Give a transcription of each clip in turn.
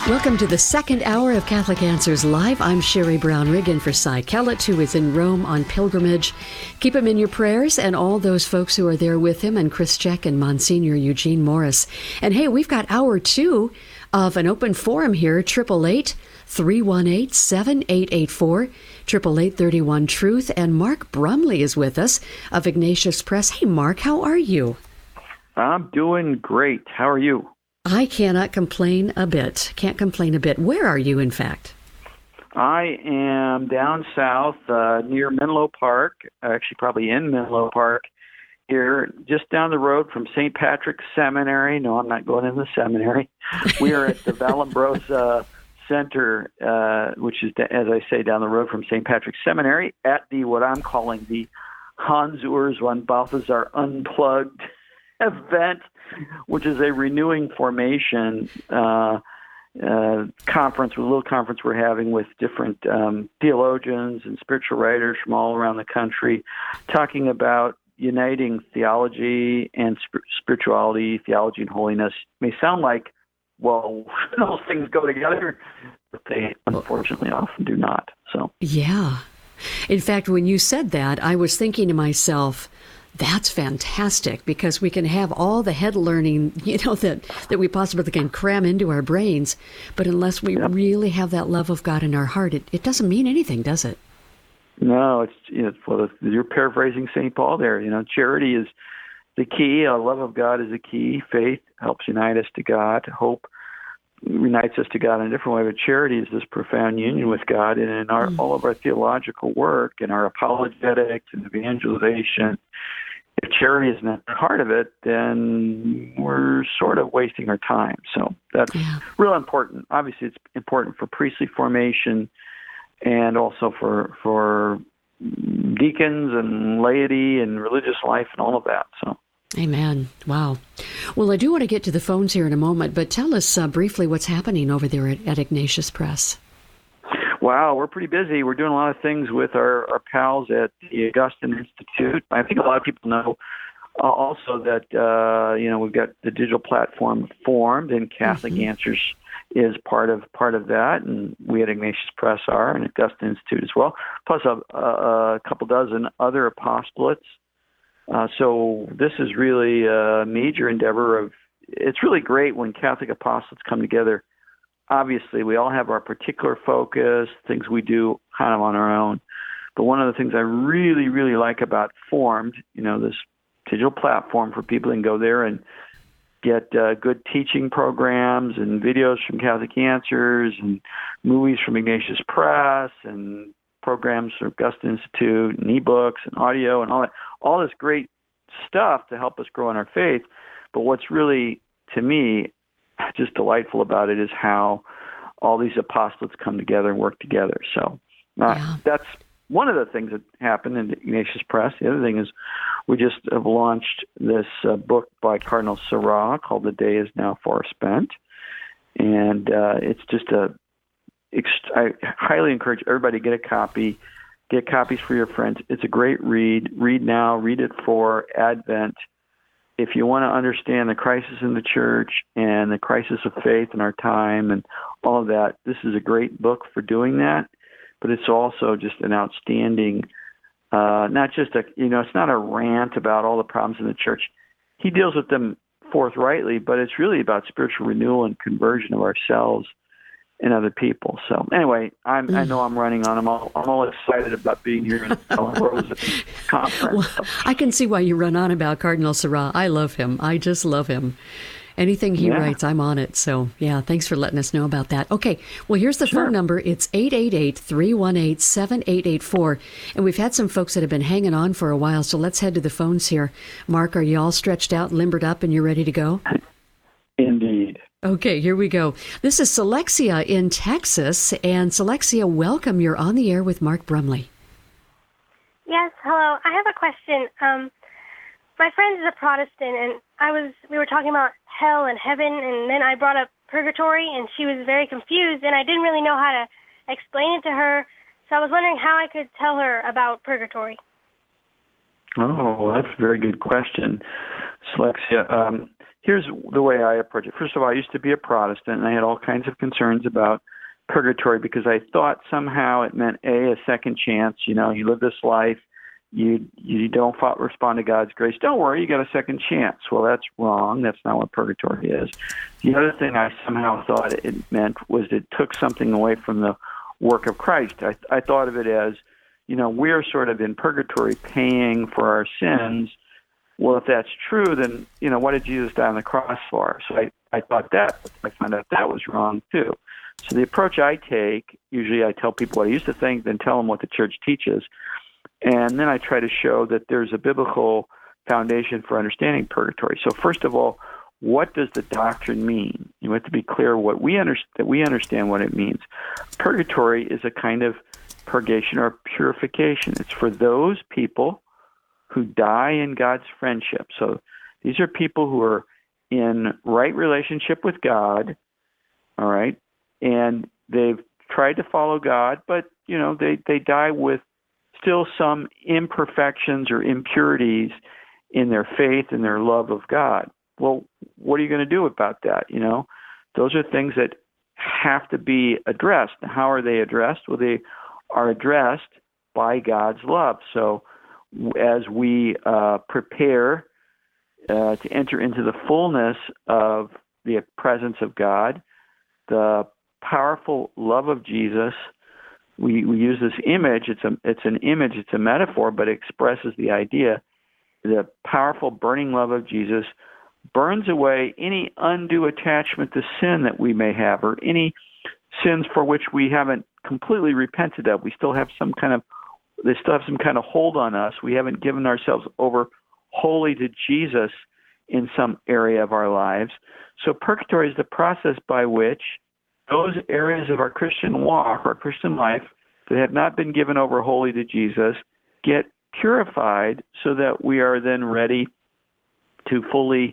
Welcome to the second hour of Catholic Answers Live. I'm Sherry Brown Riggin for Cy Kellett, who is in Rome on pilgrimage. Keep him in your prayers and all those folks who are there with him, and Chris Check and Monsignor Eugene Morris. And hey, we've got hour 2 of an open forum here, 888-318-7884, 888-31-TRUTH. And Mark Brumley is with us of Ignatius Press. Hey, Mark, how are you? I'm doing great. How are you? I cannot complain a bit. Can't complain a bit. Where are you, in fact? I am down south near Menlo Park, actually probably in Menlo Park here, just down the road from St. Patrick's Seminary. No, I'm not going in the seminary. We are at the Vallombrosa Center, which is, as I say, down the road from St. Patrick's Seminary at the what I'm calling the Hans Urs von Balthasar Unplugged event, which is a renewing formation conference, a little conference we're having with different theologians and spiritual writers from all around the country, talking about uniting theology and spirituality, theology and holiness. It may sound like, well, those things go together, but they unfortunately often do not. So yeah. In fact, when you said that, I was thinking to myself, that's fantastic, because we can have all the head learning, that we possibly can cram into our brains. But unless we really have that love of God in our heart, it doesn't mean anything, does it? No, you're paraphrasing St. Paul there. Charity is the key. Our love of God is the key. Faith helps unite us to God. Hope unites us to God in a different way. But charity is this profound union with God. And in all of our theological work and our apologetics and evangelization, if charity isn't at the heart of it, then we're sort of wasting our time. So that's real important. Obviously, it's important for priestly formation and also for deacons and laity and religious life and all of that. So. Amen. Wow. Well, I do want to get to the phones here in a moment, but tell us briefly what's happening over there at Ignatius Press. Wow, we're pretty busy. We're doing a lot of things with our pals at the Augustine Institute. I think a lot of people know also that, we've got the digital platform Formed, and Catholic Answers is part of that, and we at Ignatius Press are, and Augustine Institute as well, plus a couple dozen other apostolates. So this is really a major endeavor it's really great when Catholic apostolates come together. Obviously, we all have our particular focus, things we do kind of on our own. But one of the things I really, really like about Formed, this digital platform for people can go there and get good teaching programs and videos from Catholic Answers and movies from Ignatius Press and programs from Augustine Institute and ebooks and audio and all this great stuff to help us grow in our faith. But what's really, to me, just delightful about it is how all these apostolates come together and work together. So that's one of the things that happened in Ignatius Press. The other thing is we just have launched this book by Cardinal Sarah called The Day is Now Far Spent. And it's just I highly encourage everybody to get a copy. Get copies for your friends. It's a great read. Read now. Read it for Advent. If you want to understand the crisis in the church and the crisis of faith in our time and all of that, this is a great book for doing that. But it's also just an outstanding, not just it's not a rant about all the problems in the church. He deals with them forthrightly, but it's really about spiritual renewal and conversion of ourselves and other people. So anyway, I know I'm running on. I'm all excited about being here in the Vallombrosa conference. Well, I can see why you run on about Cardinal Sarah. I love him. I just love him. Anything he writes, I'm on it. So thanks for letting us know about that. Okay, well, here's the phone number. It's 888-318-7884. And we've had some folks that have been hanging on for a while, so let's head to the phones here. Mark, are you all stretched out, limbered up, and you're ready to go? Indeed. Okay, here we go. This is Selexia in Texas. And Selexia, welcome. You're on the air with Mark Brumley. Yes, hello. I have a question. My friend is a Protestant, and we were talking about hell and heaven, and then I brought up purgatory, and she was very confused, and I didn't really know how to explain it to her. So I was wondering how I could tell her about purgatory. Oh, that's a very good question, Selexia. here's the way I approach it. First of all, I used to be a Protestant, and I had all kinds of concerns about purgatory because I thought somehow it meant, a second chance. You live this life, you don't respond to God's grace. Don't worry, you got a second chance. Well, that's wrong. That's not what purgatory is. The other thing I somehow thought it meant was it took something away from the work of Christ. I thought of it as, we're sort of in purgatory paying for our sins. Well, if that's true, then, what did Jesus die on the cross for? So I thought that, but I found out that was wrong too. So the approach I take, usually I tell people what I used to think, then tell them what the church teaches. And then I try to show that there's a biblical foundation for understanding purgatory. So first of all, what does the doctrine mean? You have to be clear that we understand what it means. Purgatory is a kind of purgation or purification. It's for those people who die in God's friendship. So these are people who are in right relationship with God, all right, and they've tried to follow God, but, they die with still some imperfections or impurities in their faith and their love of God. Well, what are you going to do about that? Those are things that have to be addressed. How are they addressed? Well, they are addressed by God's love. So as we prepare to enter into the fullness of the presence of God, the powerful love of Jesus, we use this image. It's an image. It's a metaphor, but it expresses the idea. The powerful burning love of Jesus burns away any undue attachment to sin that we may have, or any sins for which we haven't completely repented of. They still have some kind of hold on us. We haven't given ourselves over wholly to Jesus in some area of our lives. So purgatory is the process by which those areas of our Christian walk, our Christian life, that have not been given over wholly to Jesus get purified so that we are then ready to fully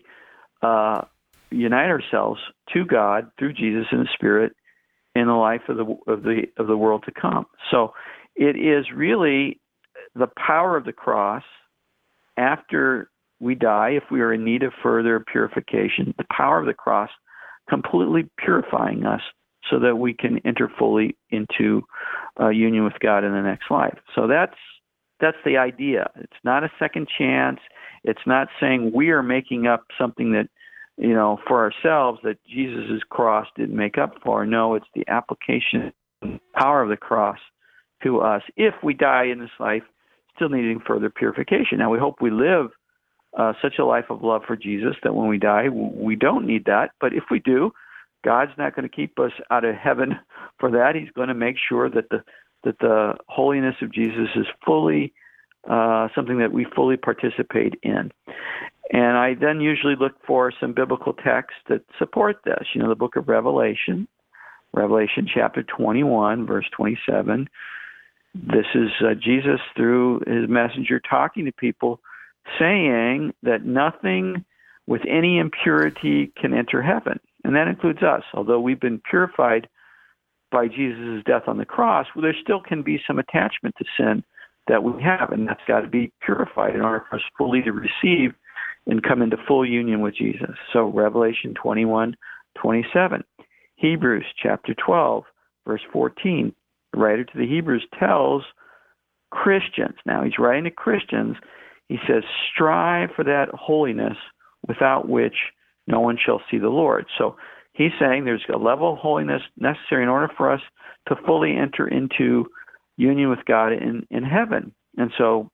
unite ourselves to God through Jesus and the Spirit in the life of the world to come. So it is really the power of the cross after we die, if we are in need of further purification, the power of the cross completely purifying us so that we can enter fully into union with God in the next life. So that's the idea. It's not a second chance. It's not saying we are making up something that, for ourselves that Jesus' cross didn't make up for. No, it's the application and power of the cross to us if we die in this life still needing further purification. Now, we hope we live such a life of love for Jesus that when we die, we don't need that. But if we do, God's not going to keep us out of heaven for that. He's going to make sure that the holiness of Jesus is fully something that we fully participate in. And I then usually look for some biblical texts that support this. The book of Revelation chapter 21, verse 27. This is Jesus through his messenger talking to people, saying that nothing with any impurity can enter heaven. And that includes us. Although we've been purified by Jesus' death on the cross, there still can be some attachment to sin that we have, and that's got to be purified in order for us fully to receive and come into full union with Jesus. So Revelation 21:27. Hebrews chapter 12, verse 14. The writer to the Hebrews tells Christians, now he's writing to Christians, he says, strive for that holiness without which no one shall see the Lord. So he's saying there's a level of holiness necessary in order for us to fully enter into union with God in heaven. And so...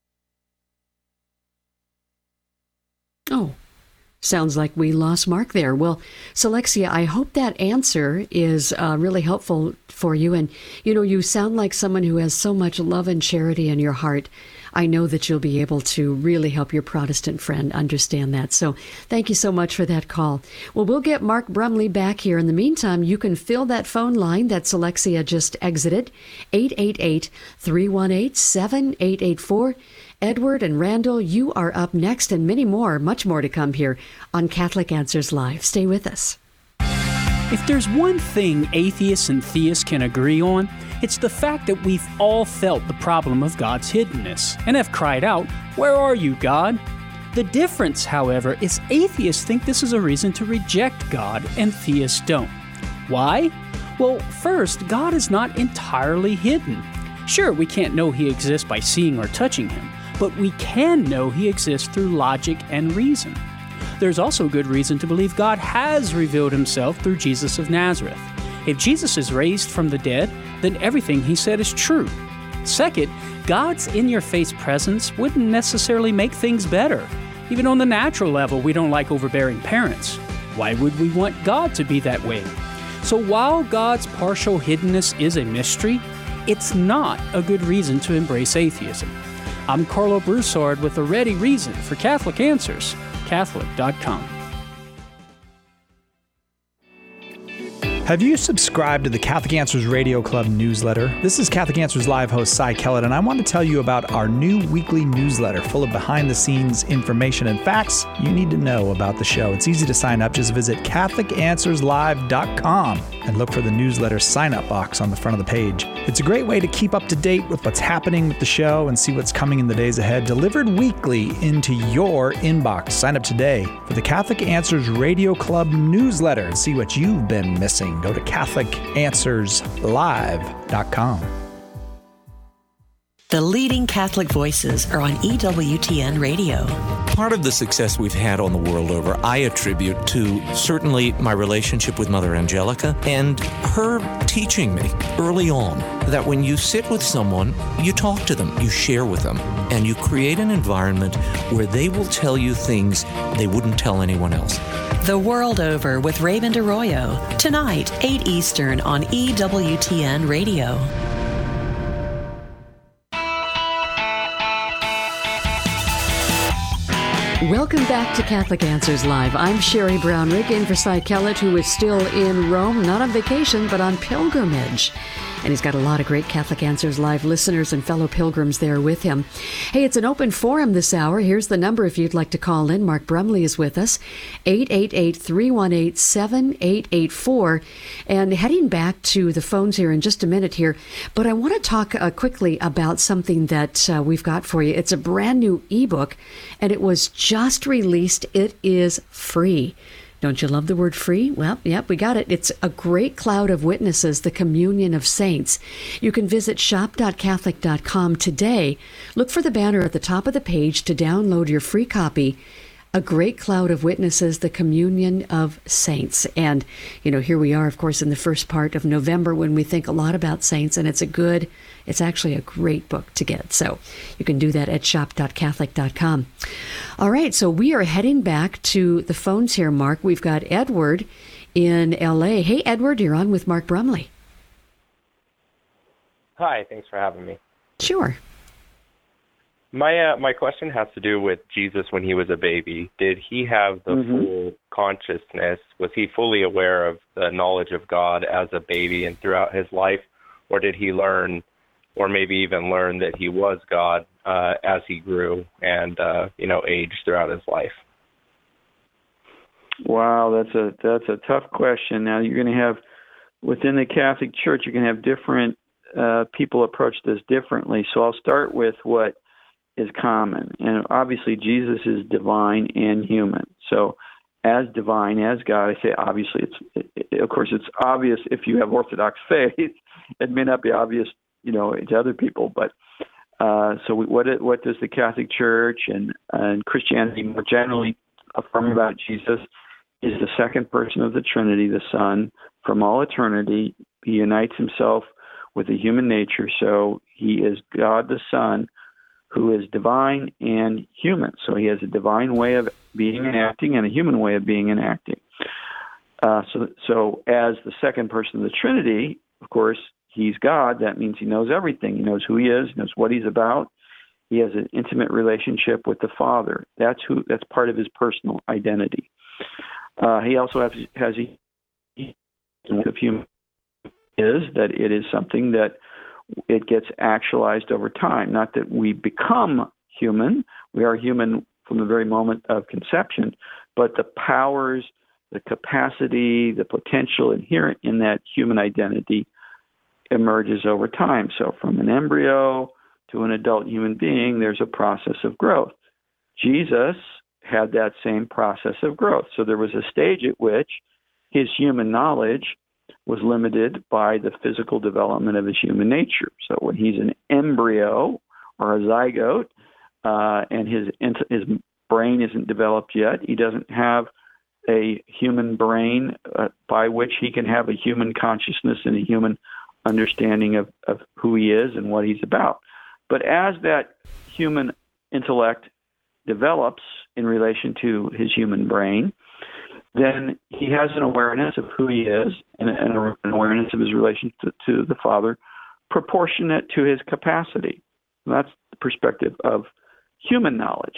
Oh, sounds like we lost Mark there. Well, Selexia, I hope that answer is really helpful for you. And, you sound like someone who has so much love and charity in your heart. I know that you'll be able to really help your Protestant friend understand that. So thank you so much for that call. Well, we'll get Mark Brumley back here. In the meantime, you can fill that phone line that Selexia just exited, 888-318-7884. Edward and Randall, you are up next, and much more to come here on Catholic Answers Live. Stay with us. If there's one thing atheists and theists can agree on, it's the fact that we've all felt the problem of God's hiddenness and have cried out, "Where are you, God?" The difference, however, is atheists think this is a reason to reject God, and theists don't. Why? Well, first, God is not entirely hidden. Sure, we can't know He exists by seeing or touching Him, but we can know He exists through logic and reason. There's also good reason to believe God has revealed Himself through Jesus of Nazareth. If Jesus is raised from the dead, then everything He said is true. Second, God's in-your-face presence wouldn't necessarily make things better. Even on the natural level, we don't like overbearing parents. Why would we want God to be that way? So while God's partial hiddenness is a mystery, it's not a good reason to embrace atheism. I'm Carlo Broussard with a ready reason for Catholic Answers, Catholic.com. Have you subscribed to the Catholic Answers Radio Club newsletter? This is Catholic Answers Live host Cy Kellett, and I want to tell you about our new weekly newsletter full of behind-the-scenes information and facts you need to know about the show. It's easy to sign up. Just visit CatholicAnswersLive.com and look for the newsletter sign-up box on the front of the page. It's a great way to keep up to date with what's happening with the show and see what's coming in the days ahead, delivered weekly into your inbox. Sign up today for the Catholic Answers Radio Club newsletter and see what you've been missing. Go to CatholicAnswersLive.com. The leading Catholic voices are on EWTN Radio. Part of the success we've had on the world over, I attribute to certainly my relationship with Mother Angelica and her teaching me early on that when you sit with someone, you talk to them, you share with them, and you create an environment where they will tell you things they wouldn't tell anyone else. The World Over with Raymond Arroyo. Tonight, 8 Eastern on EWTN Radio. Welcome back to Catholic Answers Live. I'm Sherry Brownrigg, in for Cy Kellett, who is still in Rome, not on vacation, but on pilgrimage. And he's got a lot of great Catholic Answers Live listeners and fellow pilgrims there with him. Hey, it's an open forum this hour. Here's the number if you'd like to call in. Mark Brumley is with us, 888-318-7884. And heading back to the phones here in just a minute here, but I want to talk quickly about something that we've got for you. It's a brand new ebook, and it was just released. It is free. Don't you love the word free? Well, yep, we got it. It's A Great Cloud of Witnesses, the Communion of Saints. You can visit shop.catholic.com today. Look for the banner at the top of the page to download your free copy, A Great Cloud of Witnesses, the Communion of Saints. And, here we are, of course, in the first part of November when we think a lot about saints, and it's actually a great book to get. So you can do that at shop.catholic.com. All right, so we are heading back to the phones here, Mark. We've got Edward in L.A. Hey, Edward, you're on with Mark Brumley. Hi, thanks for having me. Sure. My question has to do with Jesus when he was a baby. Did he have the full consciousness? Was he fully aware of the knowledge of God as a baby and throughout his life? Or did he learn, or maybe even learn that he was God as he grew and, aged throughout his life? Wow, that's a tough question. Now, you're going to have, within the Catholic Church, you're going to have different people approach this differently. So I'll start with what is common. And obviously, Jesus is divine and human. So as divine, as God, I say obviously, it's obvious if you have Orthodox faith. It may not be obvious, to other people, but what does the Catholic Church and Christianity more generally affirm about Jesus is the second person of the Trinity, the Son. From all eternity, he unites himself with the human nature, so he is God the Son, who is divine and human. So he has a divine way of being and acting and a human way of being and acting. So as the second person of the Trinity, of course, he's God. That means he knows everything. He knows who he is. He knows what he's about. He has an intimate relationship with the Father. That's part of his personal identity. He also has a of human is that it is something that it gets actualized over time. Not that we become human. We are human from the very moment of conception, but the powers, the capacity, the potential inherent in that human identity emerges over time. So from an embryo to an adult human being, there's a process of growth. Jesus had that same process of growth. So there was a stage at which his human knowledge was limited by the physical development of his human nature. So when he's an embryo or a zygote, and his brain isn't developed yet, he doesn't have a human brain by which he can have a human consciousness and a human understanding of who he is and what he's about. But as that human intellect develops in relation to his human brain, then he has an awareness of who he is and an awareness of his relation to the Father proportionate to his capacity. That's the perspective of human knowledge.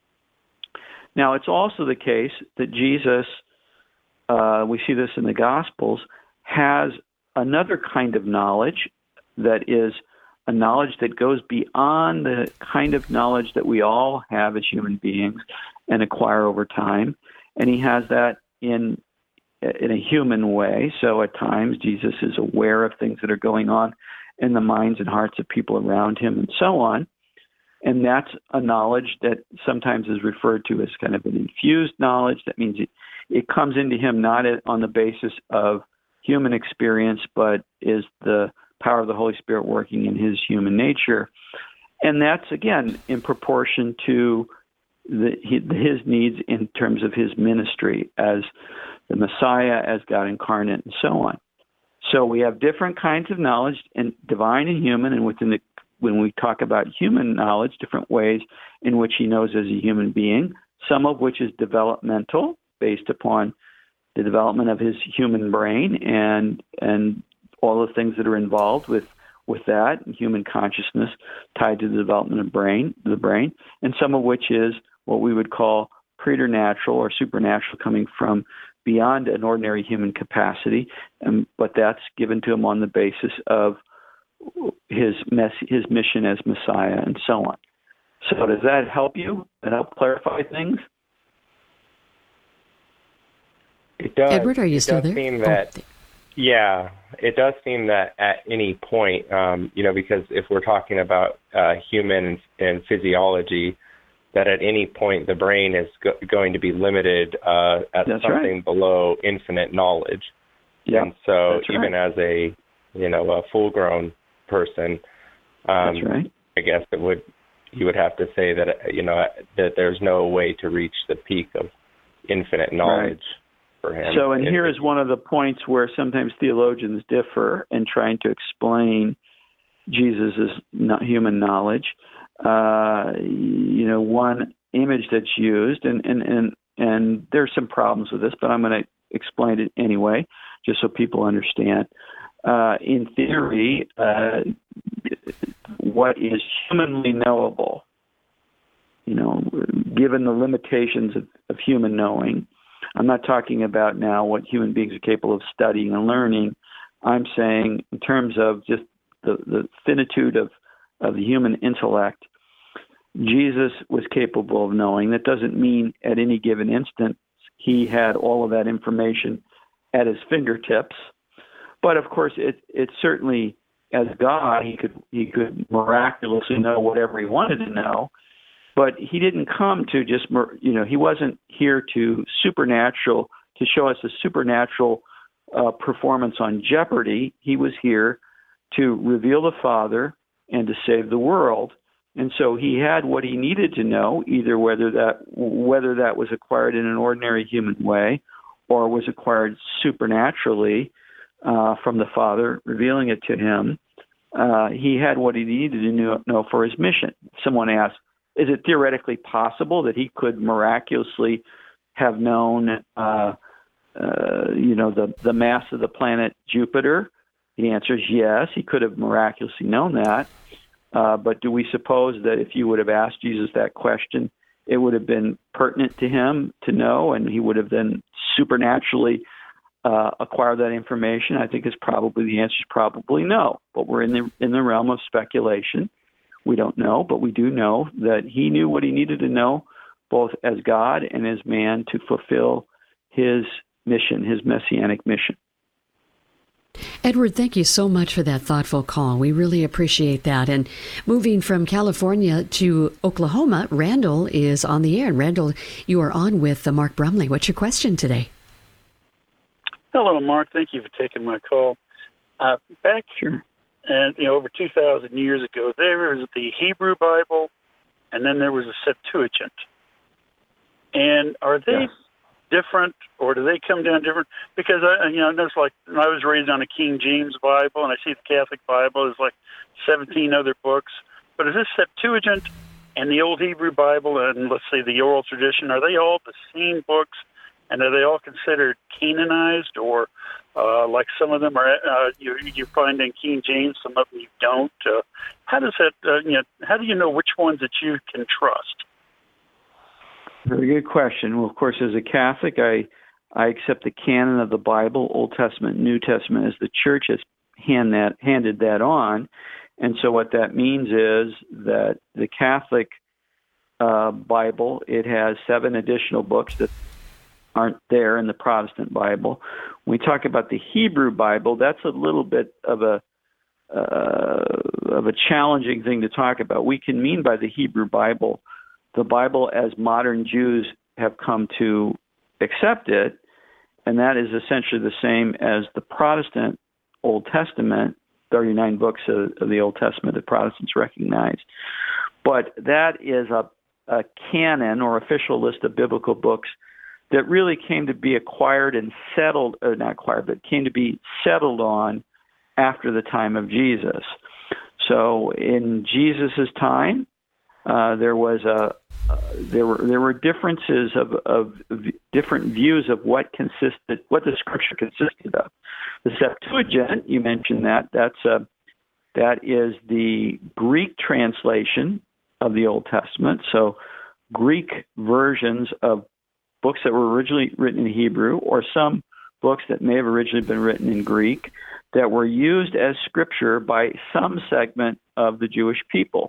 Now, it's also the case that Jesus, we see this in the Gospels, has another kind of knowledge that is a knowledge that goes beyond the kind of knowledge that we all have as human beings and acquire over time. And he has that in a human way. So at times, Jesus is aware of things that are going on in the minds and hearts of people around him and so on. And that's a knowledge that sometimes is referred to as kind of an infused knowledge. That means it comes into him not on the basis of human experience, but is the power of the Holy Spirit working in his human nature. And that's, again, in proportion to his needs in terms of his ministry as the Messiah, as God incarnate, and so on. So we have different kinds of knowledge, and divine and human, and when we talk about human knowledge, different ways in which he knows as a human being, some of which is developmental, based upon the development of his human brain and all the things that are involved with that, human consciousness tied to the development of the brain, and some of which is what we would call preternatural or supernatural, coming from beyond an ordinary human capacity, but that's given to him on the basis of his mission as Messiah and so on. So does that help you? Does that help clarify things? It does. Edward, are you still there? Seem that, yeah, it does seem that at any point, because if we're talking about human and physiology, that at any point the brain is going to be limited at That's something right. below infinite knowledge. Yeah, and so that's even right. as a full-grown person, that's right. I guess you would have to say that that there's no way to reach the peak of infinite knowledge for him. So, and here is one of the points where sometimes theologians differ in trying to explain Jesus' human knowledge. One image that's used, and there's some problems with this, but I'm going to explain it anyway, just so people understand. In theory, what is humanly knowable, given the limitations of human knowing. I'm not talking about now what human beings are capable of studying and learning. I'm saying in terms of just the finitude of the human intellect, Jesus was capable of knowing. That doesn't mean at any given instant he had all of that information at his fingertips. But of course, it certainly, as God, he could miraculously know whatever he wanted to know. But he didn't come to just, he wasn't here to show us a supernatural performance on Jeopardy. He was here to reveal the Father and to save the world. And so he had what he needed to know, either whether that was acquired in an ordinary human way or was acquired supernaturally from the Father, revealing it to him. He had what he needed to know for his mission. Someone asked, is it theoretically possible that he could miraculously have known, the mass of the planet Jupiter? The answer is yes, he could have miraculously known that. But do we suppose that if you would have asked Jesus that question, it would have been pertinent to him to know, and he would have then supernaturally acquired that information? I think the answer is probably no. But we're in the realm of speculation. We don't know, but we do know that he knew what he needed to know, both as God and as man, to fulfill his mission, his messianic mission. Edward, thank you so much for that thoughtful call. We really appreciate that. And moving from California to Oklahoma, Randall is on the air. And Randall, you are on with Mark Brumley. What's your question today? Hello, Mark. Thank you for taking my call. Back over 2,000 years ago, there was the Hebrew Bible, and then there was a Septuagint. And are they different, or do they come down different? Because I noticed, like, I was raised on a King James Bible, and I see the Catholic Bible is like 17 other books. But is this Septuagint and the Old Hebrew Bible, and let's say the oral tradition, are they all the same books, and are they all considered canonized, or like some of them are you find in King James, some of them you don't? How does that? How do you know which ones that you can trust? Very good question. Well, of course, as a Catholic, I accept the canon of the Bible, Old Testament, New Testament, as the Church has handed that on. And so what that means is that the Catholic Bible, it has 7 additional books that aren't there in the Protestant Bible. When we talk about the Hebrew Bible, that's a little bit of a challenging thing to talk about. We can mean by the Hebrew Bible the Bible as modern Jews have come to accept it, and that is essentially the same as the Protestant Old Testament, 39 books of the Old Testament that Protestants recognize. But that is a canon or official list of biblical books that really came to be acquired and settled, or not acquired, but came to be settled on after the time of Jesus. So in Jesus' time, there were differences of different views of what the Scripture consisted of. The Septuagint, you mentioned that is the Greek translation of the Old Testament. So Greek versions of books that were originally written in Hebrew, or some books that may have originally been written in Greek, that were used as Scripture by some segment of the Jewish people.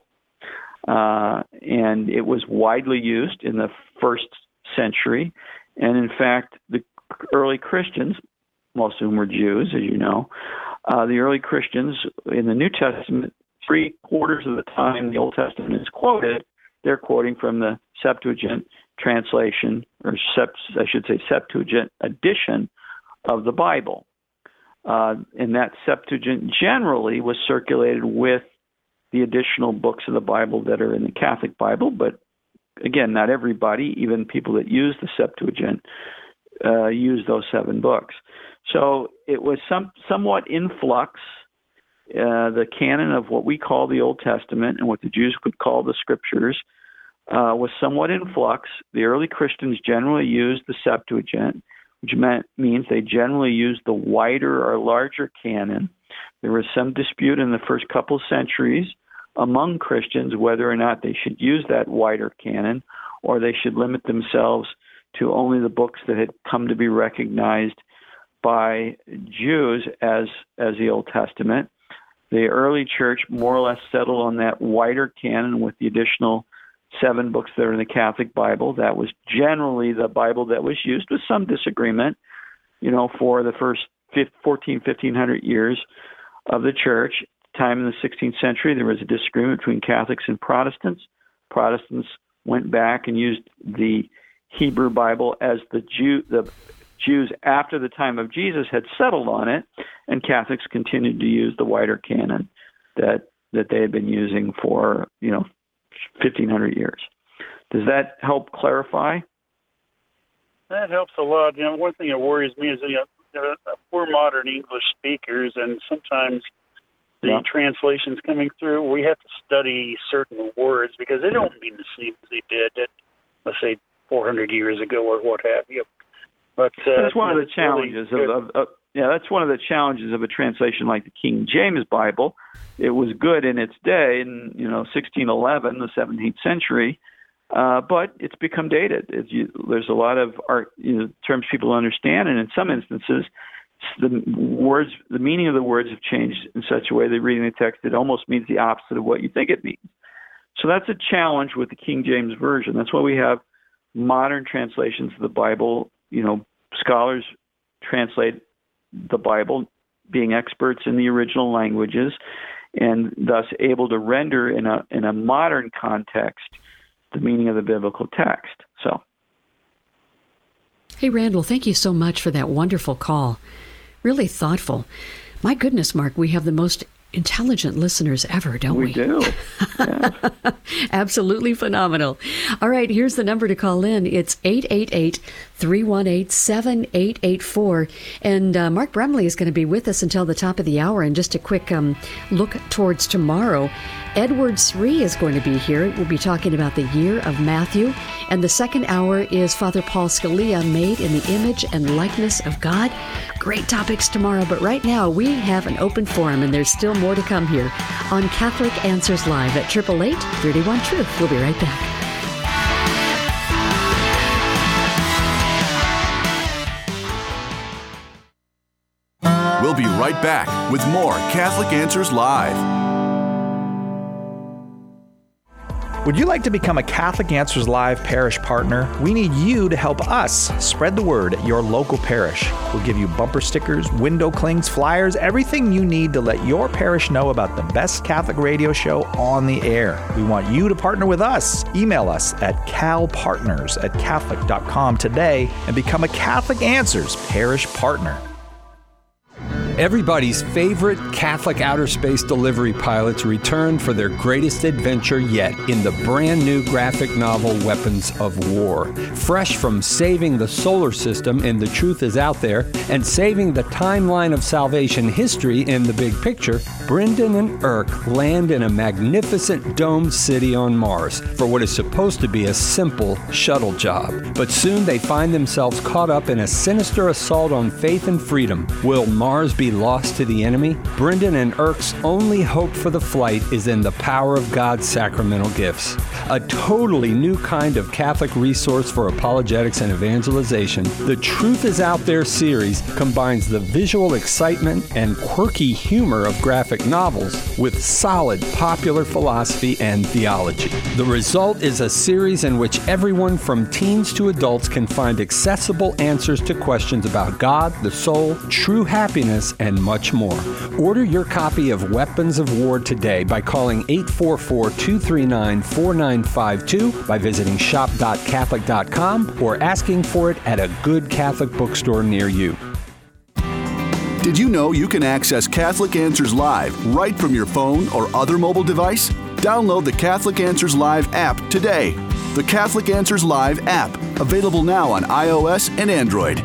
And it was widely used in the first century. And in fact, the early Christians, most of whom were Jews, as you know, the early Christians in the New Testament, 3/4 of the time the Old Testament is quoted, they're quoting from the Septuagint translation, or Septuagint edition of the Bible. And that Septuagint generally was circulated with the additional books of the Bible that are in the Catholic Bible, but again, not everybody, even people that use the Septuagint, use those 7 books. So it was somewhat in flux. The canon of what we call the Old Testament and what the Jews would call the Scriptures was somewhat in flux. The early Christians generally used the Septuagint, which means they generally used the wider or larger canon. There was some dispute in the first couple centuries among Christians whether or not they should use that wider canon, or they should limit themselves to only the books that had come to be recognized by Jews as the Old Testament. The early church more or less settled on that wider canon with the additional 7 books that are in the Catholic Bible. That was generally the Bible that was used, with some disagreement, for the first 1,500 years of the church. Time in the 16th century, there was a disagreement between Catholics and Protestants. Protestants went back and used the Hebrew Bible as the Jews after the time of Jesus had settled on it, and Catholics continued to use the wider canon that they had been using for 1,500 years. Does that help clarify? That helps a lot. One thing that worries me is we're modern English speakers, and sometimes the translations coming through, we have to study certain words because they don't mean the same as they did, let's say, 400 years ago or what have you. But that's one of the challenges that's one of the challenges of a translation like the King James Bible. It was good in its day, in 1611, the 17th century, but it's become dated. There's a lot of art, terms people understand, and in some instances, the meaning of the words have changed in such a way that reading the text, it almost means the opposite of what you think it means. So that's a challenge with the King James Version. That's why we have modern translations of the Bible. Scholars translate the Bible being experts in the original languages, and thus able to render in a modern context the meaning of the biblical text. So, hey, Randall, thank you so much for that wonderful call. Really thoughtful. My goodness, Mark, we have the most intelligent listeners ever, don't we? We do. Yeah. Absolutely phenomenal. All right, here's the number to call in. It's 888-318-7884. And Mark Brumley is going to be with us until the top of the hour. And just a quick look towards tomorrow. Edward Sri is going to be here. We'll be talking about the year of Matthew. And the second hour is Father Paul Scalia, Made in the Image and Likeness of God. Great topics tomorrow. But right now, we have an open forum, and there's still more to come here on Catholic Answers Live at 888-31-TRUTH. We'll be right back. We'll be right back with more Catholic Answers Live. Would you like to become a Catholic Answers Live parish partner? We need you to help us spread the word at your local parish. We'll give you bumper stickers, window clings, flyers, everything you need to let your parish know about the best Catholic radio show on the air. We want you to partner with us. Email us at calpartners@catholic.com today and become a Catholic Answers parish partner. Everybody's favorite Catholic outer space delivery pilots return for their greatest adventure yet in the brand new graphic novel Weapons of War. Fresh from saving the solar system in The Truth Is Out There and saving the timeline of salvation history in The Big Picture, Brendan and Irk land in a magnificent domed city on Mars for what is supposed to be a simple shuttle job. But soon they find themselves caught up in a sinister assault on faith and freedom. Will Mars be lost to the enemy? Brendan and Irk's only hope for the flight is in the power of God's sacramental gifts. A totally new kind of Catholic resource for apologetics and evangelization, The Truth Is Out There series combines the visual excitement and quirky humor of graphic novels with solid popular philosophy and theology. The result is a series in which everyone from teens to adults can find accessible answers to questions about God, the soul, true happiness, and much more. Order your copy of Weapons of War today by calling 844-239-4952, by visiting shop.catholic.com, or asking for it at a good Catholic bookstore near you. Did you know you can access Catholic Answers Live right from your phone or other mobile device? Download the Catholic Answers Live app today. The Catholic Answers Live app, available now on iOS and Android.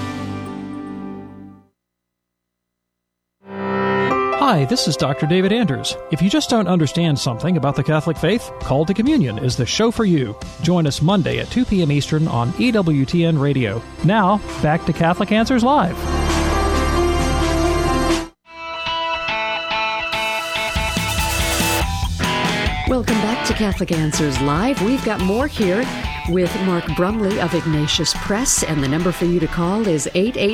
Hi, this is Dr. David Anders. If you just don't understand something about the Catholic faith, Call to Communion is the show for you. Join us Monday at 2 p.m. Eastern on EWTN Radio. Now, back to Catholic Answers Live. Welcome back to Catholic Answers Live. We've got more here with Mark Brumley of Ignatius Press, and the number for you to call is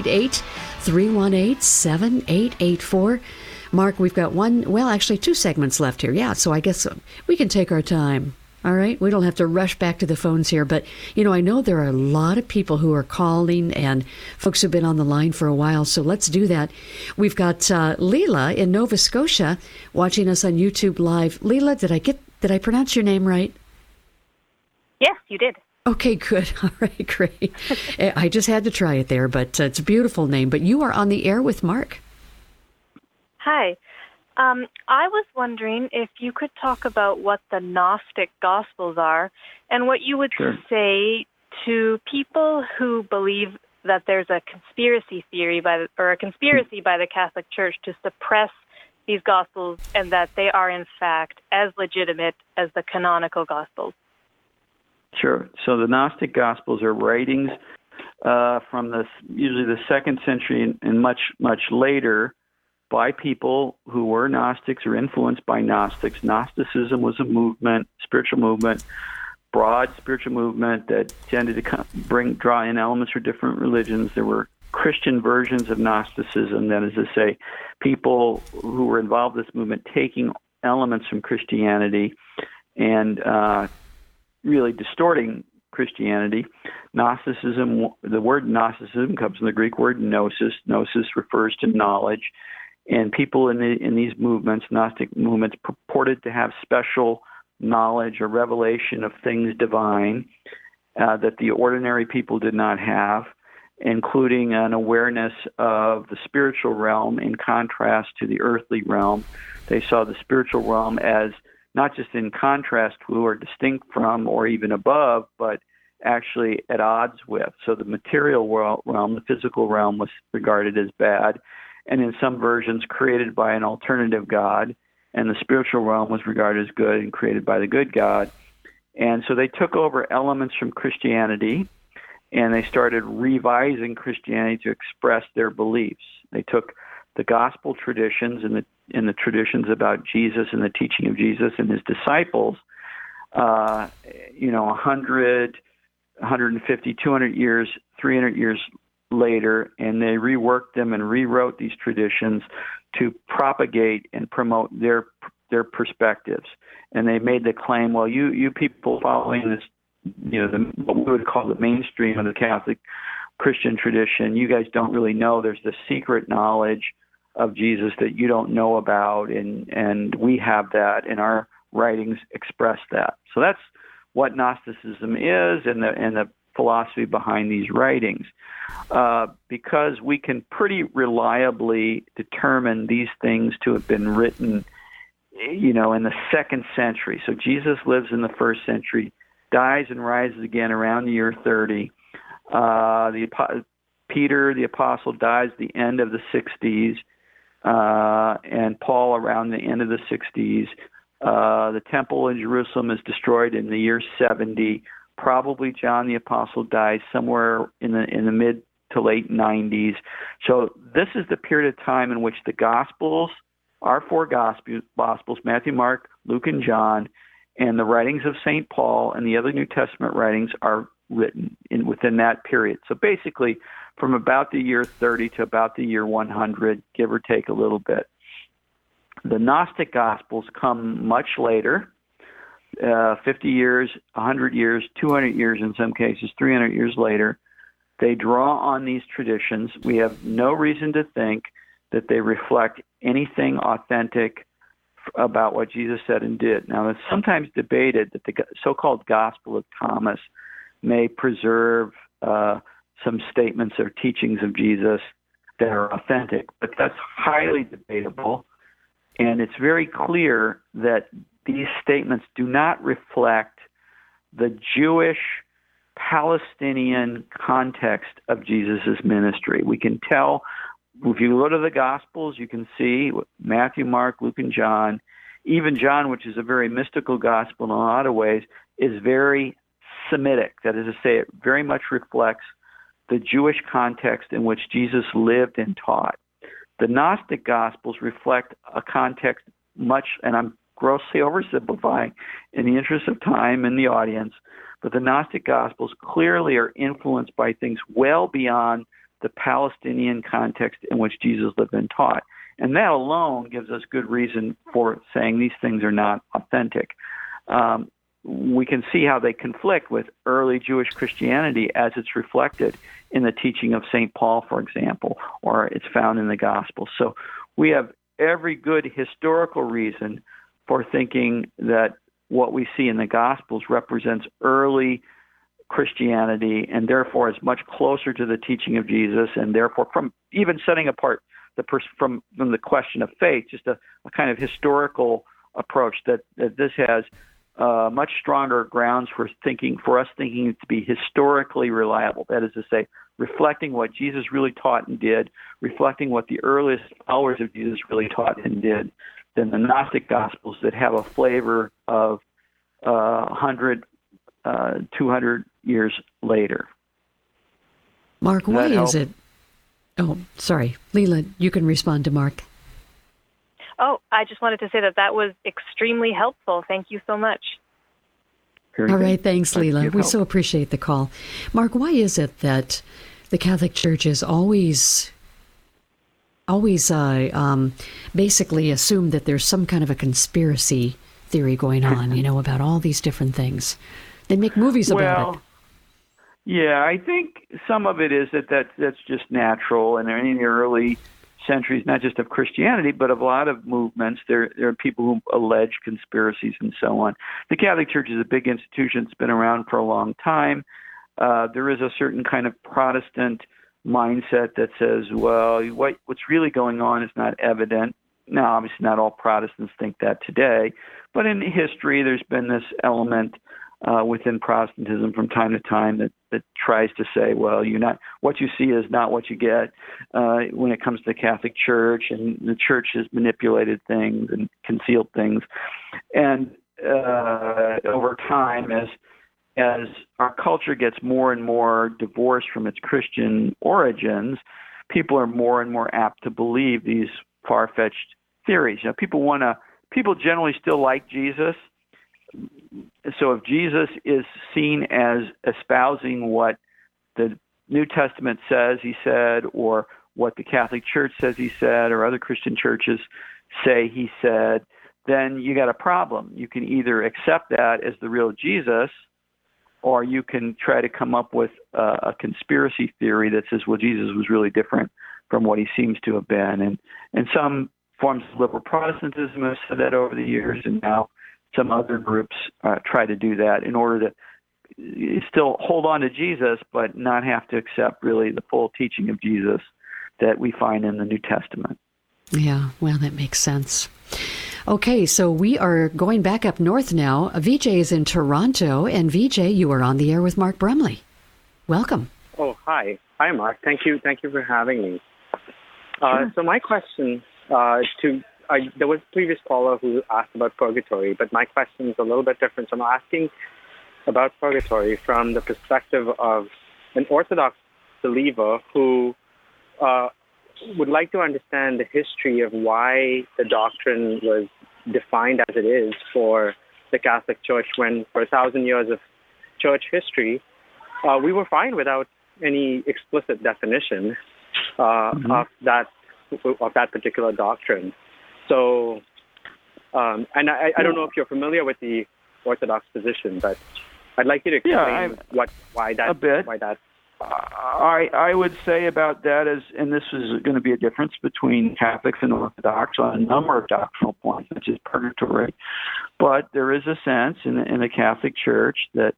888-318-7884. Mark, we've got two segments left here. Yeah, so I guess we can take our time. All right? We don't have to rush back to the phones here. But, I know there are a lot of people who are calling and folks who've been on the line for a while. So let's do that. We've got Leela in Nova Scotia watching us on YouTube Live. Leela, did I pronounce your name right? Yes, you did. Okay, good. All right, great. I just had to try it there, but it's a beautiful name. But you are on the air with Mark. Hi. I was wondering if you could talk about what the Gnostic Gospels are and what you would say to people who believe that there's a conspiracy theory by the Catholic Church to suppress these Gospels and that they are, in fact, as legitimate as the canonical Gospels. Sure. So the Gnostic Gospels are writings from usually the 2nd century and much, much later, by people who were Gnostics or influenced by Gnostics. Gnosticism was a movement, spiritual movement, broad spiritual movement that tended to draw in elements from different religions. There were Christian versions of Gnosticism, that is to say, people who were involved in this movement taking elements from Christianity and really distorting Christianity. Gnosticism, the word Gnosticism comes from the Greek word gnosis. Gnosis refers to knowledge. And people in these movements, Gnostic movements, purported to have special knowledge or revelation of things divine that the ordinary people did not have, including an awareness of the spiritual realm in contrast to the earthly realm. They saw the spiritual realm as not just in contrast to or distinct from or even above, but actually at odds with. So the material realm, the physical realm, was regarded as bad, and in some versions created by an alternative God, and the spiritual realm was regarded as good and created by the good God. And so they took over elements from Christianity, and they started revising Christianity to express their beliefs. They took the gospel traditions and the traditions about Jesus and the teaching of Jesus and his disciples, 100, 150, 200 years, 300 years later, and they reworked them and rewrote these traditions to propagate and promote their perspectives. And they made the claim, well, you people following this, what we would call the mainstream of the Catholic Christian tradition, you guys don't really know. There's the secret knowledge of Jesus that you don't know about, and we have that, and our writings express that. So that's what Gnosticism is, and the philosophy behind these writings. Because we can pretty reliably determine these things to have been written, in the 2nd century. So Jesus lives in the 1st century, dies and rises again around the year 30. Peter, the apostle, dies the end of the 60s, and Paul around the end of the 60s. The temple in Jerusalem is destroyed in the year 70. Probably John the apostle dies somewhere in the mid to late 90s. So this is the period of time in which the Gospels, our 4 Gospels, Matthew, Mark, Luke, and John, and the writings of St. Paul and the other New Testament writings are written within that period. So basically from about the year 30 to about the year 100, give or take a little bit. The Gnostic Gospels come much later, 50 years, 100 years, 200 years in some cases, 300 years later. They draw on these traditions. We have no reason to think that they reflect anything authentic about what Jesus said and did. Now, it's sometimes debated that the so-called Gospel of Thomas may preserve some statements or teachings of Jesus that are authentic, but that's highly debatable. And it's very clear that these statements do not reflect the Jewish Palestinian context of Jesus' ministry. We can tell, if you go to the Gospels, you can see Matthew, Mark, Luke, and John. Even John, which is a very mystical gospel in a lot of ways, is very Semitic. That is to say, it very much reflects the Jewish context in which Jesus lived and taught. The Gnostic Gospels reflect a context much, and I'm grossly oversimplifying in the interest of time and the audience, but the Gnostic Gospels clearly are influenced by things well beyond the Palestinian context in which Jesus lived and taught. And that alone gives us good reason for saying these things are not authentic. We can see how they conflict with early Jewish Christianity as it's reflected in the teaching of St. Paul, for example, or it's found in the Gospels. So we have every good historical reason for thinking that what we see in the Gospels represents early Christianity and therefore is much closer to the teaching of Jesus, and therefore from even setting apart from the question of faith, just a kind of historical approach that this has much stronger grounds for us thinking it to be historically reliable. That is to say, reflecting what Jesus really taught and did, reflecting what the earliest followers of Jesus really taught and did, than the Gnostic Gospels that have a flavor of 100, 200 years later. Mark, why is it? Oh, sorry. Leland, you can respond to Mark. Oh, I just wanted to say that was extremely helpful. Thank you so much. All right, thanks, Leela. We so appreciate the call. Mark, why is it that the Catholic Church is always basically assumed that there's some kind of a conspiracy theory going on, about all these different things? They make movies about it. Yeah, I think some of it is that's just natural. And in the early centuries, not just of Christianity, but of a lot of movements. There are people who allege conspiracies and so on. The Catholic Church is a big institution. It's been around for a long time. There is a certain kind of Protestant mindset that says, well, what's really going on is not evident. Now, obviously, not all Protestants think that today, but in history, there's been this element within Protestantism from time to time that tries to say, well, what you see is not what you get when it comes to the Catholic Church, and the Church has manipulated things and concealed things. And over time, as our culture gets more and more divorced from its Christian origins, people are more and more apt to believe these far-fetched theories. People generally still like Jesus. So if Jesus is seen as espousing what the New Testament says he said, or what the Catholic Church says he said, or other Christian churches say he said, then you got a problem. You can either accept that as the real Jesus, or you can try to come up with a conspiracy theory that says, well, Jesus was really different from what he seems to have been. And some forms of liberal Protestantism have said that over the years, and now some other groups try to do that in order to still hold on to Jesus, but not have to accept really the full teaching of Jesus that we find in the New Testament. Yeah, well, that makes sense. Okay, so we are going back up north now. Vijay is in Toronto, and Vijay, you are on the air with Mark Brumley. Welcome. Oh, hi. Hi, Mark. Thank you for having me. Sure. So my question there was a previous caller who asked about purgatory, but my question is a little bit different. So I'm asking about purgatory from the perspective of an Orthodox believer who would like to understand the history of why the doctrine was defined as it is for the Catholic Church, when for 1,000 years of church history, we were fine without any explicit definition of that particular doctrine. So, and I don't know if you're familiar with the Orthodox position, but I'd like you to explain why that. A bit. Why that. I would say about that is, and this is going to be a difference between Catholics and Orthodox on a number of doctrinal points, such as purgatory, but there is a sense in the Catholic Church that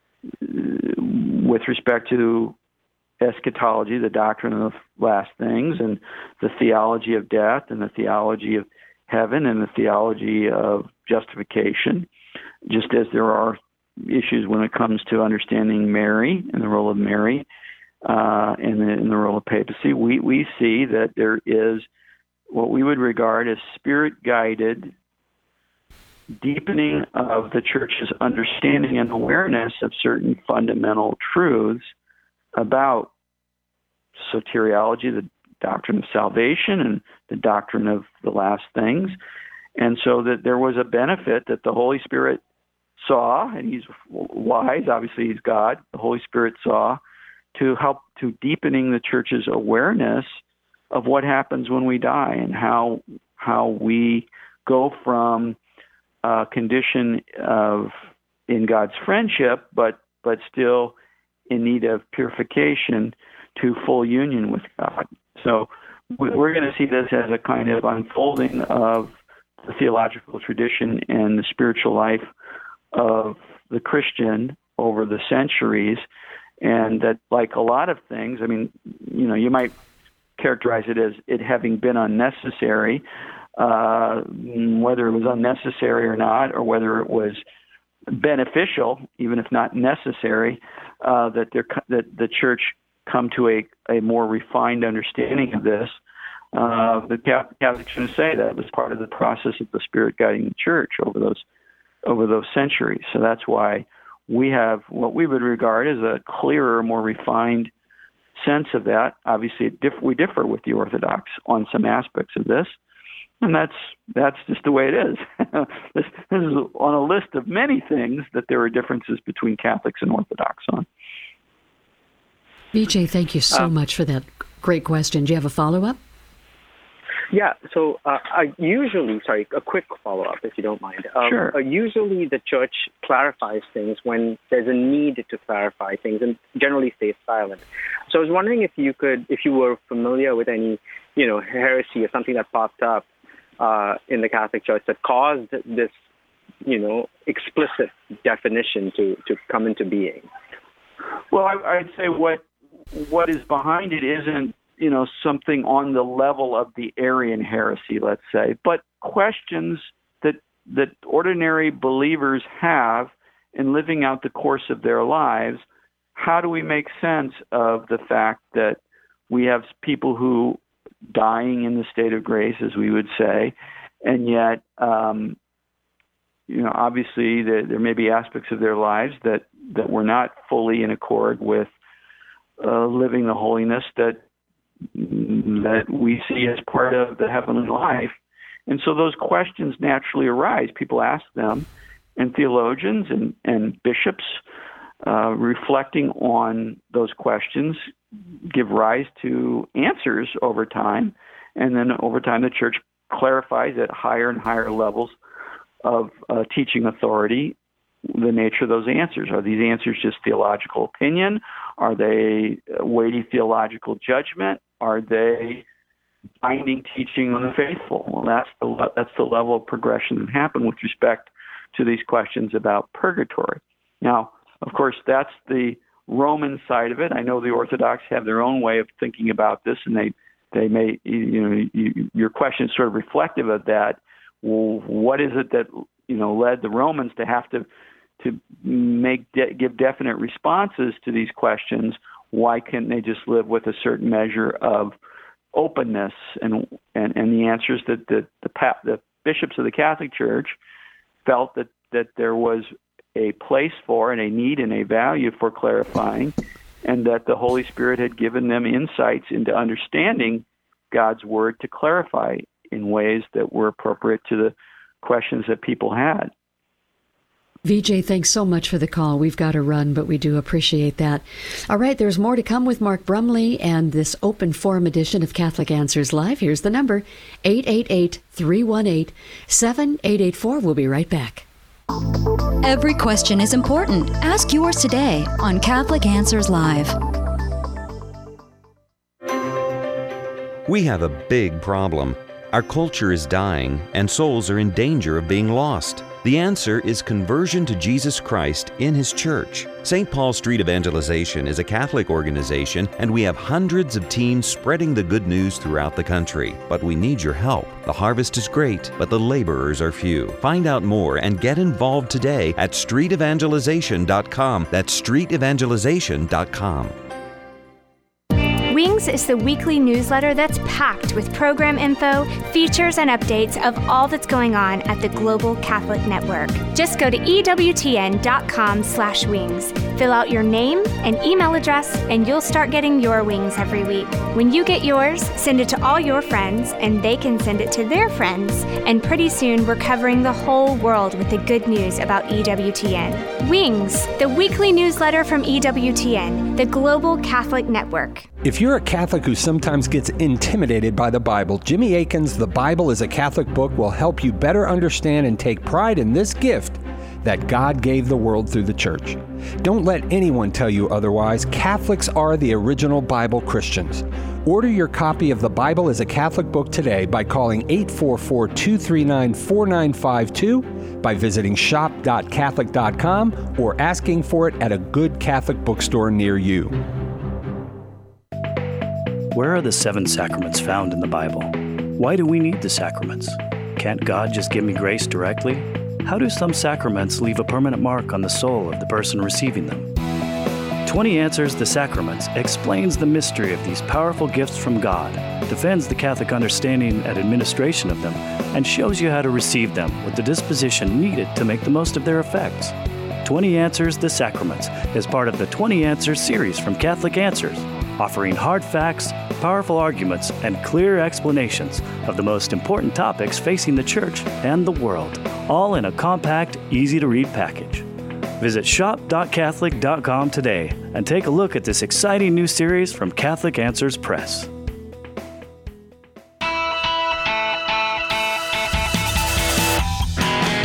with respect to eschatology, the doctrine of last things, and the theology of death, and the theology of heaven, and the theology of justification, just as there are issues when it comes to understanding Mary and the role of Mary and the role of papacy, we see that there is what we would regard as spirit-guided deepening of the Church's understanding and awareness of certain fundamental truths about soteriology, the doctrine of salvation, and the doctrine of the last things. And so that there was a benefit that the Holy Spirit saw, and he's wise, obviously he's God, the Holy Spirit saw, to help to deepening the Church's awareness of what happens when we die, and how we go from a condition of in God's friendship, but still in need of purification, to full union with God. So we're going to see this as a kind of unfolding of the theological tradition and the spiritual life of the Christian over the centuries, and that, like a lot of things, I mean, you might characterize it as it having been unnecessary, whether it was unnecessary or not, or whether it was beneficial, even if not necessary, that the Church come to a more refined understanding of this. The Catholics going to say that it was part of the process of the Spirit guiding the Church over those centuries. So that's why we have what we would regard as a clearer, more refined sense of that. Obviously, we differ with the Orthodox on some aspects of this, and that's just the way it is. This is on a list of many things that there are differences between Catholics and Orthodox on. Vijay, thank you so much for that great question. Do you have a follow-up? Yeah, so I usually, a quick follow-up if you don't mind. Sure. Usually the church clarifies things when there's a need to clarify things and generally stays silent. So I was wondering if you were familiar with any, heresy or something that popped up in the Catholic Church that caused this, explicit definition to come into being. Well, I'd say what is behind it isn't, something on the level of the Arian heresy, let's say, but questions that ordinary believers have in living out the course of their lives. How do we make sense of the fact that we have people who dying in the state of grace, as we would say, and yet, obviously there may be aspects of their lives that were not fully in accord with living the holiness that we see as part of the heavenly life. And so those questions naturally arise. People ask them, and theologians and bishops reflecting on those questions give rise to answers over time. And then over time, the church clarifies at higher and higher levels of teaching authority the nature of those answers. Are these answers just theological opinion? Are they weighty theological judgment? Are they binding teaching on the faithful? Well, that's the level of progression that happened with respect to these questions about purgatory. Now, of course, that's the Roman side of it. I know the Orthodox have their own way of thinking about this, and they may, your question is sort of reflective of that. Well, what is it that led the Romans to have to give definite responses to these questions? Why can't they just live with a certain measure of openness? And the answer is that the bishops of the Catholic Church felt that there was a place for and a need and a value for clarifying, and that the Holy Spirit had given them insights into understanding God's Word to clarify in ways that were appropriate to the questions that people had. Vijay, thanks so much for the call. We've got to run, but we do appreciate that. All right, there's more to come with Mark Brumley and this open forum edition of Catholic Answers Live. Here's the number, 888-318-7884. We'll be right back. Every question is important. Ask yours today on Catholic Answers Live. We have a big problem. Our culture is dying, and souls are in danger of being lost. The answer is conversion to Jesus Christ in His church. St. Paul Street Evangelization is a Catholic organization, and we have hundreds of teams spreading the good news throughout the country. But we need your help. The harvest is great, but the laborers are few. Find out more and get involved today at streetevangelization.com. That's streetevangelization.com. Wings is the weekly newsletter that's packed with program info, features, and updates of all that's going on at the Global Catholic Network. Just go to ewtn.com/wings. Fill out your name and email address, and you'll start getting your wings every week. When you get yours, send it to all your friends, and they can send it to their friends. And pretty soon, we're covering the whole world with the good news about EWTN. Wings, the weekly newsletter from EWTN, the Global Catholic Network. If you're a Catholic who sometimes gets intimidated by the Bible, Jimmy Akin's The Bible is a Catholic Book will help you better understand and take pride in this gift that God gave the world through the church. Don't let anyone tell you otherwise. Catholics are the original Bible Christians. Order your copy of The Bible as a Catholic Book today by calling 844-239-4952, by visiting shop.catholic.com, or asking for it at a good Catholic bookstore near you. Where are the 7 sacraments found in the Bible? Why do we need the sacraments? Can't God just give me grace directly? How do some sacraments leave a permanent mark on the soul of the person receiving them? 20 Answers the Sacraments explains the mystery of these powerful gifts from God, defends the Catholic understanding and administration of them, and shows you how to receive them with the disposition needed to make the most of their effects. 20 Answers the Sacraments is part of the 20 Answers series from Catholic Answers, offering hard facts, powerful arguments, and clear explanations of the most important topics facing the Church and the world, all in a compact, easy-to-read package. Visit shop.catholic.com today and take a look at this exciting new series from Catholic Answers Press.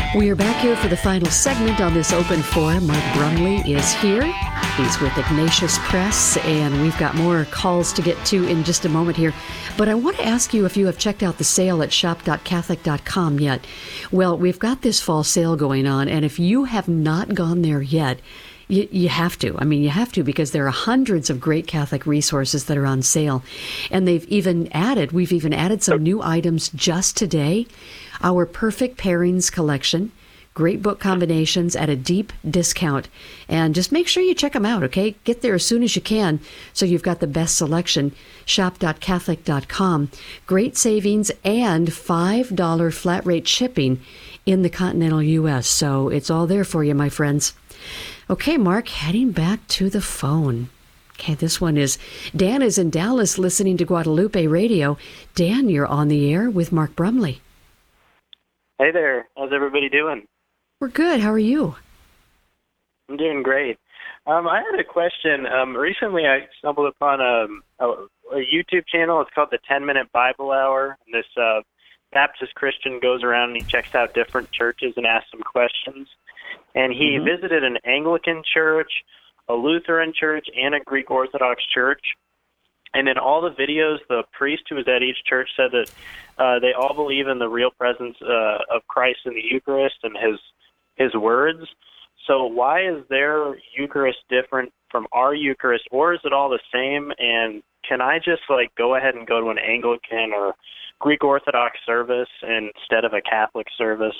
We are back here for the final segment on this open forum. Mark Brumley is here. He's with Ignatius Press, and we've got more calls to get to in just a moment here. But I want to ask you if you have checked out the sale at shop.catholic.com yet. Well, we've got this fall sale going on, and if you have not gone there yet, you have to. I mean, you have to, because there are hundreds of great Catholic resources that are on sale. And we've even added some new items just today. Our Perfect Pairings collection, great book combinations at a deep discount. And just make sure you check them out, okay? Get there as soon as you can so you've got the best selection. Shop.catholic.com. Great savings and $5 flat rate shipping in the continental U.S. So it's all there for you, my friends. Okay, Mark, heading back to the phone. Okay, this one is Dan is in Dallas listening to Guadalupe Radio. Dan, you're on the air with Mark Brumley. Hey there. How's everybody doing? We're good. How are you? I'm doing great. I had a question. Recently, I stumbled upon a YouTube channel. It's called the 10-Minute Bible Hour. And this Baptist Christian goes around and he checks out different churches and asks them questions. And he visited an Anglican church, a Lutheran church, and a Greek Orthodox church. And in all the videos, the priest who was at each church said that they all believe in the real presence of Christ in the Eucharist and his words. So why is their Eucharist different from our Eucharist, or is it all the same? And can I just go ahead and go to an Anglican or Greek Orthodox service instead of a Catholic service?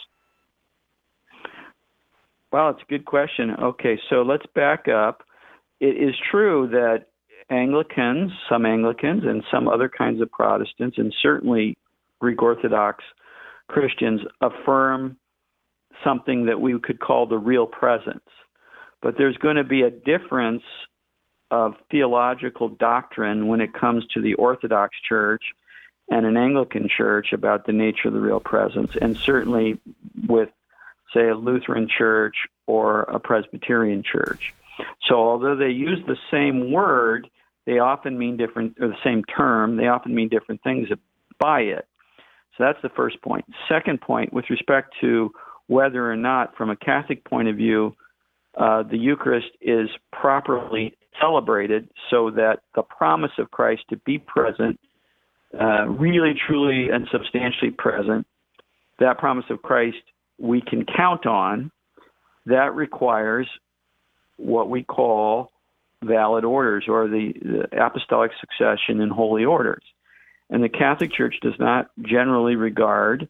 Well, it's a good question. Okay, so let's back up. It is true that Anglicans, some Anglicans, and some other kinds of Protestants, and certainly Greek Orthodox Christians affirm something that we could call the real presence. But there's going to be a difference of theological doctrine when it comes to the Orthodox Church and an Anglican church about the nature of the real presence, and certainly with, say, a Lutheran church or a Presbyterian church. So although they use the same word, they often mean different, or the same term, they often mean different things by it. So that's the first point. Second point, with respect to whether or not, from a Catholic point of view, the Eucharist is properly celebrated so that the promise of Christ to be present, really, truly, and substantially present, that promise of Christ we can count on, that requires what we call valid orders, or the apostolic succession in holy orders. And the Catholic Church does not generally regard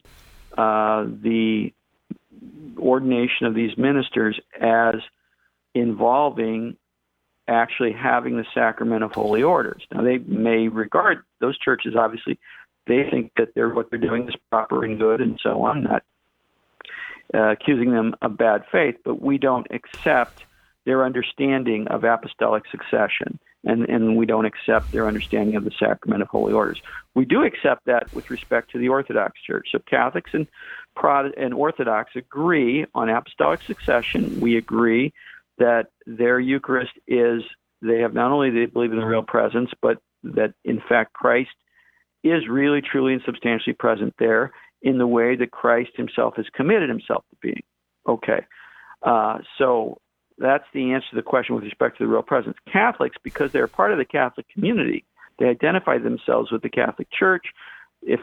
the ordination of these ministers as involving actually having the sacrament of holy orders. Now, they may regard, those churches, obviously, they think that what they're doing is proper and good and so on, not accusing them of bad faith, but we don't accept their understanding of apostolic succession, and we don't accept their understanding of the sacrament of holy orders. We do accept that with respect to the Orthodox Church. So Catholics and Orthodox agree on apostolic succession. We agree that their Eucharist is, they believe in the real presence, but that in fact Christ is really, truly, and substantially present there in the way that Christ himself has committed himself to being. Okay. So that's the answer to the question with respect to the real presence. Catholics, because they're part of the Catholic community, they identify themselves with the Catholic Church. If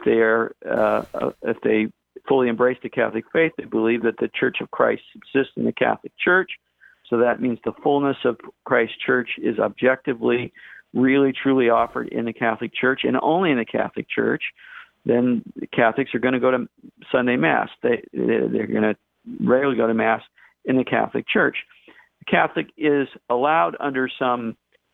they fully embrace the Catholic faith, they believe that the Church of Christ subsists in the Catholic Church. So that means the fullness of Christ's Church is objectively, really, truly offered in the Catholic Church, and only in the Catholic Church. Then Catholics are going to go to Sunday Mass. They're going to regularly go to Mass in the Catholic Church. The Catholic is allowed under some,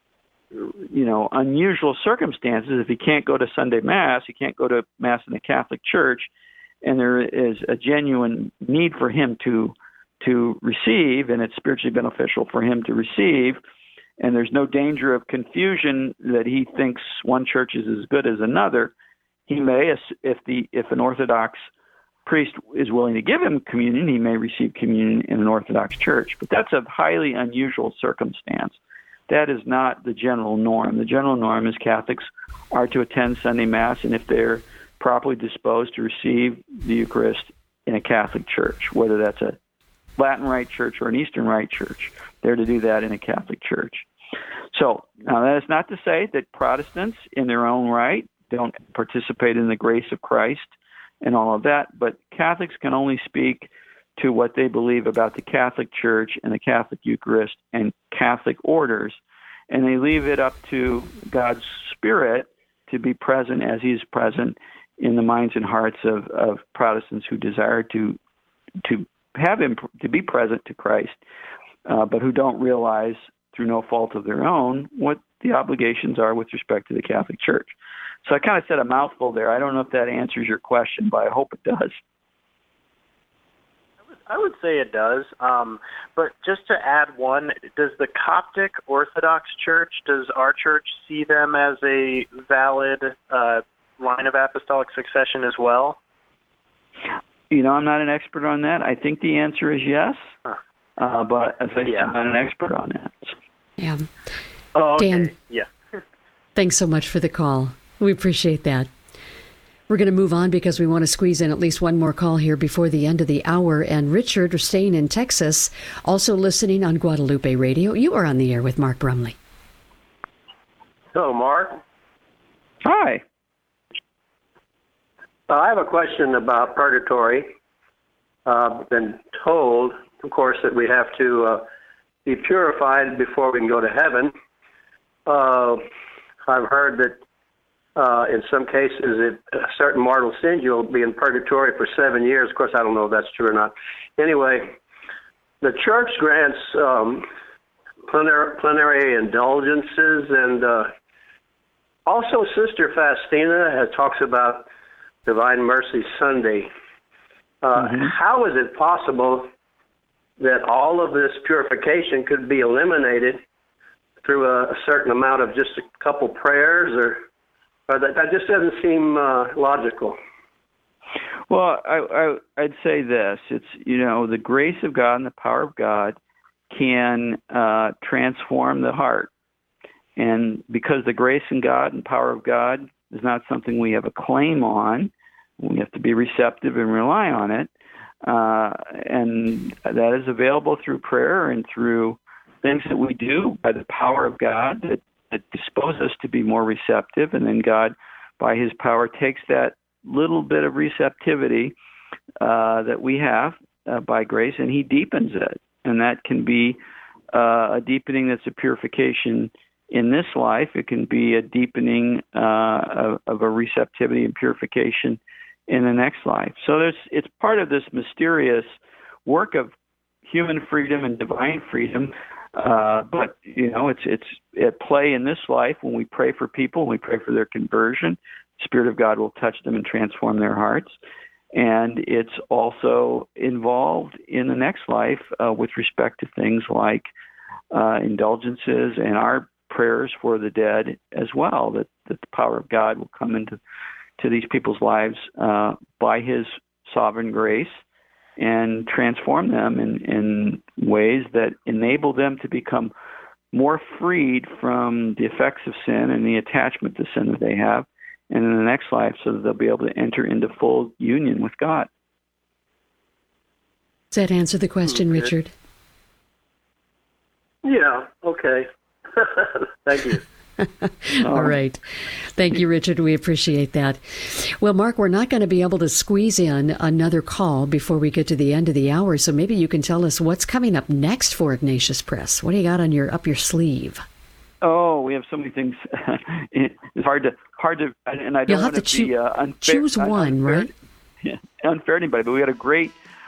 unusual circumstances. If he can't go to Sunday Mass, he can't go to Mass in the Catholic Church, and there is a genuine need for him to receive, and it's spiritually beneficial for him to receive, and there's no danger of confusion that he thinks one church is as good as another. He may, if an Orthodox priest is willing to give him communion, he may receive communion in an Orthodox church. But that's a highly unusual circumstance. That is not the general norm. The general norm is Catholics are to attend Sunday Mass, and if they're properly disposed to receive the Eucharist in a Catholic church, whether that's a Latin Rite church or an Eastern Rite church. They're to do that in a Catholic church. So now that is not to say that Protestants in their own right don't participate in the grace of Christ and all of that, but Catholics can only speak to what they believe about the Catholic Church and the Catholic Eucharist and Catholic orders, and they leave it up to God's Spirit to be present as He is present in the minds and hearts of Protestants who desire to have Him to be present to Christ, but who don't realize through no fault of their own what the obligations are with respect to the Catholic Church. So I kind of said a mouthful there. I don't know if that answers your question, but I hope it does. I would say it does. But just to add one, does the Coptic Orthodox Church, does our church see them as a valid line of apostolic succession as well? You know, I'm not an expert on that. I think the answer is yes, but as I said, I'm not an expert on that. Yeah. Oh, okay. Dan, yeah. Thanks so much for the call. We appreciate that. We're going to move on because we want to squeeze in at least one more call here before the end of the hour. And Richard, staying in Texas, also listening on Guadalupe Radio. You are on the air with Mark Brumley. Hello, Mark. Hi. I have a question about purgatory. I've been told, of course, that we have to be purified before we can go to heaven. I've heard that in some cases, certain mortal sins, you'll be in purgatory for 7 years. Of course, I don't know if that's true or not. Anyway, the church grants plenary indulgences, and also Sister Faustina talks about Divine Mercy Sunday. How is it possible that all of this purification could be eliminated through a certain amount of just a couple prayers, or that just doesn't seem logical? Well, I'd say this. It's, you know, the grace of God and the power of God can transform the heart. And because the grace and God and power of God is not something we have a claim on, we have to be receptive and rely on it. And that is available through prayer and through things that we do by the power of God that dispose us to be more receptive. And then God, by His power, takes that little bit of receptivity that we have by grace, and He deepens it. And that can be a deepening that's a purification in this life. It can be a deepening of a receptivity and purification in the next life. So it's part of this mysterious work of human freedom and divine freedom. But, you know, it's at play in this life when we pray for people, when we pray for their conversion. The Spirit of God will touch them and transform their hearts. And it's also involved in the next life with respect to things like indulgences and our prayers for the dead as well, that the power of God will come into these people's lives by His sovereign grace and transform them in ways that enable them to become more freed from the effects of sin and the attachment to sin that they have, and in the next life so that they'll be able to enter into full union with God. Does that answer the question, Richard? Yeah, okay. Thank you. All right. Thank you, Richard. We appreciate that. Well, Mark, we're not going to be able to squeeze in another call before we get to the end of the hour, so maybe you can tell us what's coming up next for Ignatius Press. What do you got on up your sleeve? Oh, we have so many things. It's hard to, and I don't want to be unfair. Choose one, right? Yeah, unfair to anybody, but we had a great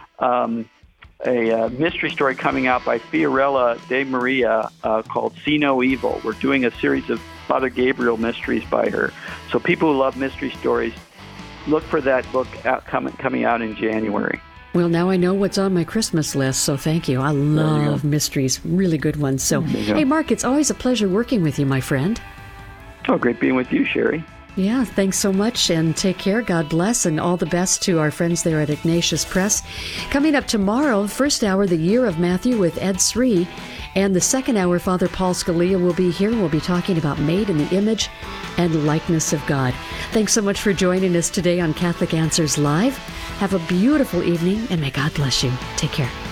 a mystery story coming out by Fiorella De Maria called See No Evil. We're doing a series of Father Gabriel mysteries by her. So people who love mystery stories, look for that book coming out in January. Well, now I know what's on my Christmas list, so thank you. I love mysteries, really good ones. So, hey, Mark, it's always a pleasure working with you, my friend. Oh, great being with you, Sherry. Yeah, thanks so much, and take care. God bless, and all the best to our friends there at Ignatius Press. Coming up tomorrow, first hour, the Year of Matthew with Ed Sri, and the second hour, Father Paul Scalia will be here. We'll be talking about made in the image and likeness of God. Thanks so much for joining us today on Catholic Answers Live. Have a beautiful evening, and may God bless you. Take care.